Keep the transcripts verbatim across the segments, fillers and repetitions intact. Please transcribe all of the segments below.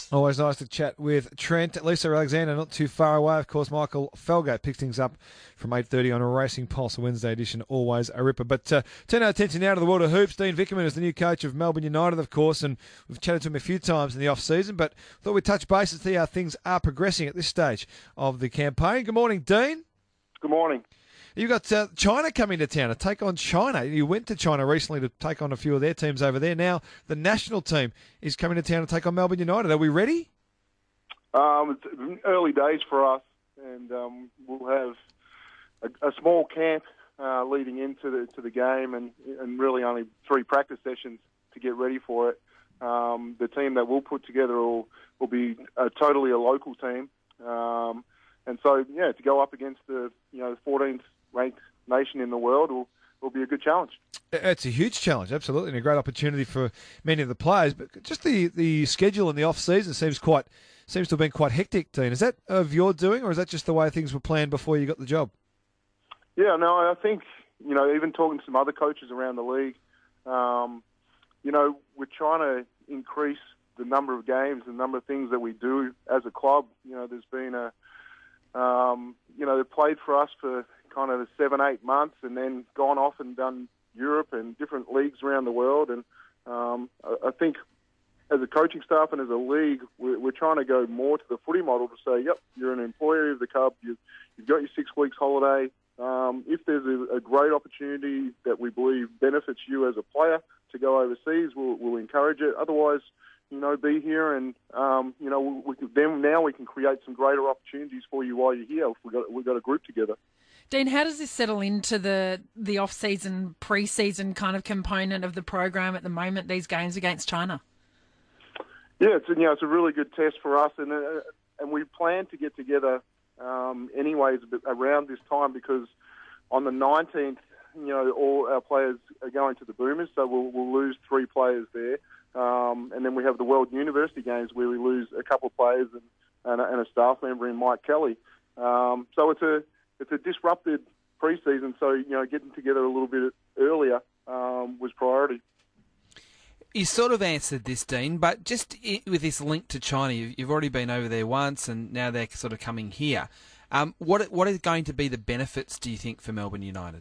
Always nice to chat with Trent. Lisa Alexander, not too far away. Of course, Michael Felgate picks things up from eight thirty on a Racing Pulse Wednesday edition. Always a ripper. But uh, turn our attention now to the world of hoops. Dean Vickerman is the new coach of Melbourne United, of course, and we've chatted to him a few times in the off-season, but thought we'd touch base and see how things are progressing at this stage of the campaign. Good morning, Dean. Good morning. You've got uh, China coming to town to take on China. You went to China recently to take on a few of their teams over there. Now the national team is coming to town to take on Melbourne United. Are we ready? Um, it's early days for us, and um, we'll have a, a small camp uh, leading into the to the game, and, and really only three practice sessions to get ready for it. Um, the team that we'll put together will will be a, totally a local team, um, and so yeah, to go up against the you know fourteenth ranked nation in the world will will be a good challenge. It's a huge challenge, absolutely, and a great opportunity for many of the players. But just the, the schedule in the off season seems quite seems to have been quite hectic, Dean. Is that of your doing, or is that just the way things were planned before you got the job? Yeah, no, I think you know even talking to some other coaches around the league, um, you know, we're trying to increase the number of games, the number of things that we do as a club. You know, there's been a um, you know, they've played for us for kind of seven, eight months, and then gone off and done Europe and different leagues around the world. And um, I, I think as a coaching staff and as a league, we're, we're trying to go more to the footy model to say, yep, you're an employee of the club, you've, you've got your six weeks holiday. Um, if there's a, a great opportunity that we believe benefits you as a player to go overseas, we'll, we'll encourage it. Otherwise, you know, be here, and um, you know, we can, then now we can create some greater opportunities for you while you're here. If we got we got a group together. Dean, how does this settle into the the off-season, pre-season kind of component of the program at the moment? These games against China. Yeah, it's you know it's a really good test for us, and uh, and we plan to get together um, anyways around this time because on the nineteenth, you know, all our players are going to the Boomers, so we'll we'll lose three players there. Um, and then we have the World University Games where we lose a couple of players and, and, a, and a staff member in Mike Kelly. Um, so it's a it's a disrupted pre-season. So you know, getting together a little bit earlier um, was priority. You sort of answered this, Dean, but just I- with this link to China, you've, you've already been over there once, and now they're sort of coming here. Um, what what are going to be the benefits, do you think, for Melbourne United?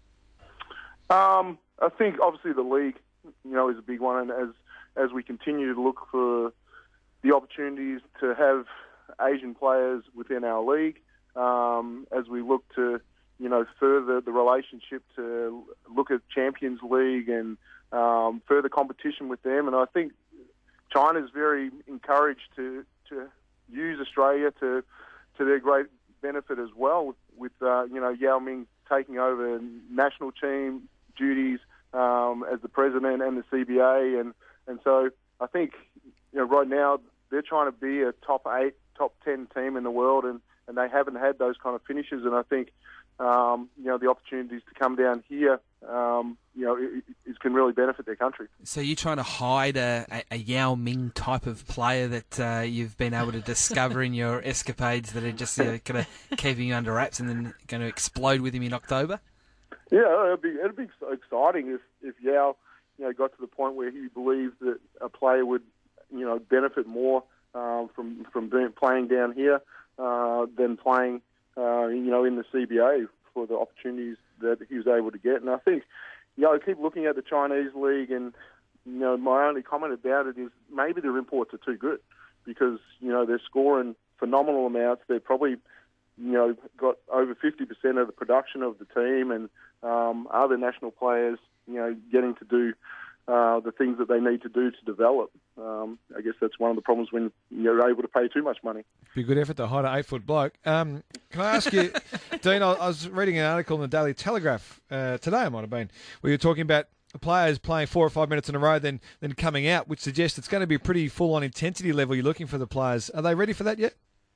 Um, I think obviously the league, you know, is a big one, and as as we continue to look for the opportunities to have Asian players within our league, um, as we look to, you know, further the relationship to look at Champions League and um, further competition with them. And I think China's very encouraged to, to use Australia to to their great benefit as well, with, with uh, you know, Yao Ming taking over national team duties um, as the president and the C B A, and And so I think, you know, right now they're trying to be a top eight, top ten team in the world, and, and they haven't had those kind of finishes. And I think, um, you know, the opportunities to come down here, um, you know, it, it can really benefit their country. So you're trying to hide a, a, a Yao Ming type of player that uh, you've been able to discover in your escapades that are just you know, kind of keeping you under wraps and then going to explode with him in October? Yeah, it'd be it'd be exciting if if Yao, you know, got to the point where he believed that a player would, you know, benefit more um, from from being, playing down here uh, than playing, uh, you know, in the C B A for the opportunities that he was able to get. And I think, you know, I keep looking at the Chinese league, and you know, my only comment about it is maybe their imports are too good because you know they're scoring phenomenal amounts. They're probably, you know, got over fifty percent of the production of the team, and um, other national players, you know, getting to do uh, the things that they need to do to develop. Um, I guess that's one of the problems when you're able to pay too much money. Be a good effort to hide an eight-foot bloke. Um, can I ask you, Dean, I, I was reading an article in the Daily Telegraph uh, today, it might have been, where you're talking about players playing four or five minutes in a row, then then coming out, which suggests it's going to be a pretty full-on intensity level you're looking for the players. Are they ready for that yet?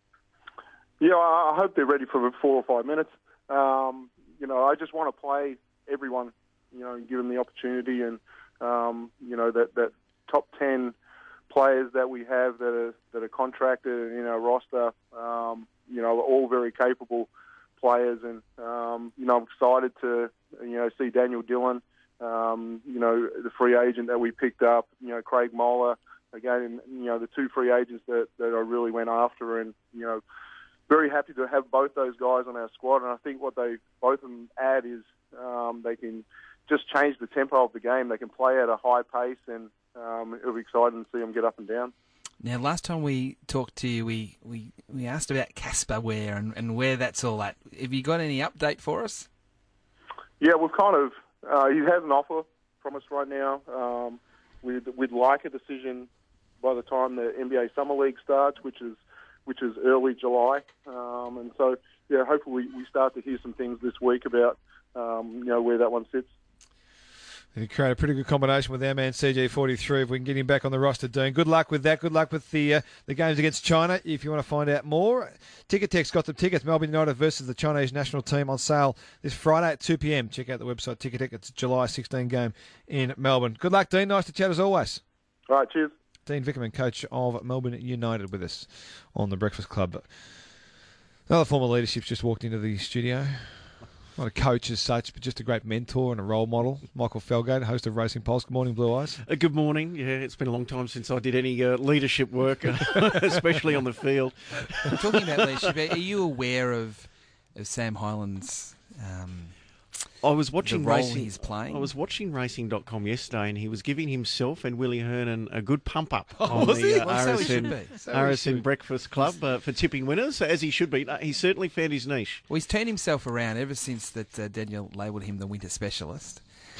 Yeah, I hope they're ready for four or five minutes. Um, you know, I just want to play everyone, you know, and give them the opportunity. And, um, you know, that, that top ten players that we have that are, that are contracted in our roster, um, you know, are all very capable players. And, um, you know, I'm excited to, you know, see Daniel Dillon, um, you know, the free agent that we picked up, you know, Craig Moller, again, you know, the two free agents that, that I really went after, and, you know, very happy to have both those guys on our squad. And I think what they both of them add is um, they can just change the tempo of the game. They can play at a high pace, and um, it'll be exciting to see them get up and down. Now, last time we talked to you, we, we, we asked about Casper Ware and, and where that's all at. Have you got any update for us? Yeah, we've kind of, uh, he has an offer from us right now. Um, we'd, we'd like a decision by the time the N B A Summer League starts, which is which is early July. Um, and so, yeah, hopefully we start to hear some things this week about, um, you know, where that one sits. You create a pretty good combination with our man C G forty-three if we can get him back on the roster, Dean. Good luck with that. Good luck with the uh, the games against China. If you want to find out more, Ticketek's got some tickets. Melbourne United versus the Chinese national team on sale this Friday at two p.m. Check out the website, Ticketek. It's a July sixteenth game in Melbourne. Good luck, Dean. Nice to chat as always. All right, cheers. Dean Vickerman, coach of Melbourne United, with us on the Breakfast Club. Another former leadership's just walked into the studio. Not a coach as such, but just a great mentor and a role model. Michael Felgate, host of Racing Pulse. Good morning, Blue Eyes. Uh, good morning. Yeah, it's been a long time since I did any uh, leadership work, especially on the field. Talking about leadership, are you aware of, of Sam Hyland's um, I was watching the role racing. he's playing? I was watching racing dot com yesterday, and he was giving himself and Willie Hernan a good pump up Oh, on was the he? uh, Well, so he R S N, should be. So he R S N should. Breakfast Club uh, for tipping winners, as he should be. No, he certainly found his niche. Well, he's turned himself around ever since that uh, Daniel labelled him the winter specialist.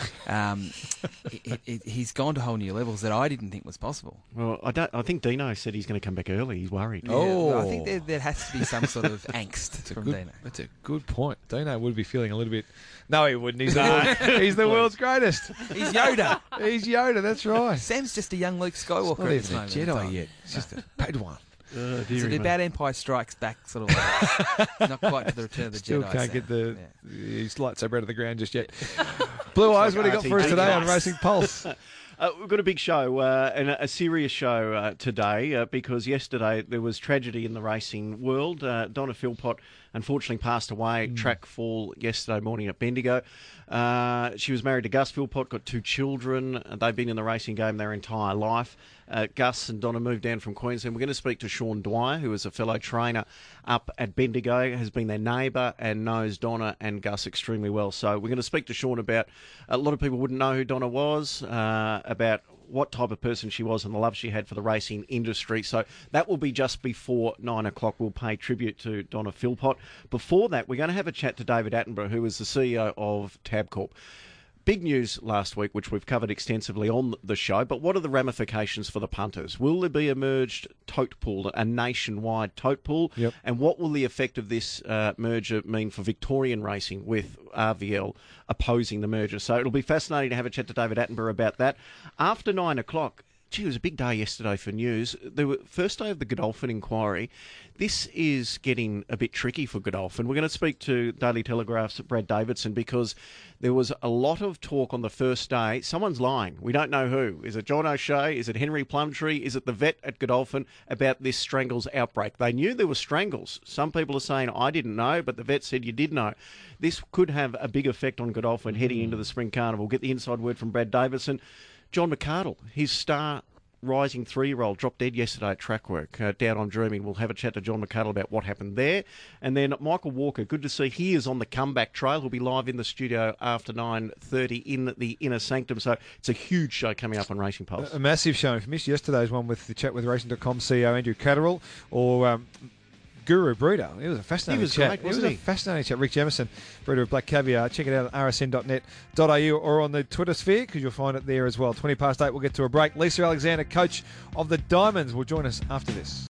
Um, he, he, he's gone to whole new levels that I didn't think was possible. Well, I don't. I think Dino said he's going to come back early. He's worried. Yeah, well, I Oh. think there, there has to be some sort of angst from Good, Dino. that's a good point. Dino would be feeling a little bit... No, he wouldn't. He's the, No. world, he's the world's greatest. He's Yoda. He's Yoda, that's right. Sam's just a young Luke He's Skywalker not at this even a moment in Jedi time. yet. It's just a Padawan. Uh, Is dearie it me. about Empire Strikes Back sort of like, not quite to the Return of the Still Jedi? can't Sam. get the Yeah. his lightsaber out of the ground just yet. Blue Eyes, what do you got for us R T D today on class. Racing Pulse? Uh, we've got a big show, uh, and a, a serious show uh, today, uh, because yesterday there was tragedy in the racing world. Uh, Donna Philpott unfortunately passed away, Mm. track fall yesterday morning at Bendigo. Uh, she was married to Gus Philpott, got two children. They've been in the racing game their entire life. Uh, Gus and Donna moved down from Queensland. We're going to speak to Sean Dwyer, who is a fellow trainer up at Bendigo, has been their neighbour and knows Donna and Gus extremely well. So we're going to speak to Sean about, a lot of people wouldn't know who Donna was, uh, about what type of person she was and the love she had for the racing industry. So that will be just before nine o'clock. We'll pay tribute to Donna Philpott. Before that, we're going to have a chat to David Attenborough, who is the C E O of Tabcorp. Big news last week, which we've covered extensively on the show, but what are the ramifications for the punters? Will there be a merged tote pool, a nationwide tote pool? Yep. And what will the effect of this uh, merger mean for Victorian racing with R V L opposing the merger? So it'll be fascinating to have a chat to David Attenborough about that. After nine o'clock, gee, it was a big day yesterday for news. The were, first day of the Godolphin inquiry. This is getting a bit tricky for Godolphin. We're going to speak to Daily Telegraph's Brad Davidson, because there was a lot of talk on the first day. Someone's lying. We don't know who. Is it John O'Shea? Is it Henry Plumtree? Is it the vet at Godolphin about this strangles outbreak? They knew there were strangles. Some people are saying, I didn't know, but the vet said you did know. This could have a big effect on Godolphin heading into the Spring Carnival. Get the inside word from Brad Davidson. John McArdle, his star rising three-year-old, dropped dead yesterday at track work uh, down on Dreaming. We'll have a chat to John McArdle about what happened there. And then Michael Walker, good to see he is on the comeback trail. He'll be live in the studio after nine thirty in the Inner Sanctum. So it's a huge show coming up on Racing Pulse. A massive show. If you missed yesterday's one with the chat with Racing dot com C E O Andrew Catterall, or um, Guru Breeder. It was a fascinating He was chat. great, it was wasn't a he? fascinating chat. Rick Jamison, Breeder of Black Caviar. Check it out at r s n dot net dot a u or on the Twitter sphere, because you'll find it there as well. twenty past eight, we'll get to a break. Lisa Alexander, coach of the Diamonds, will join us after this.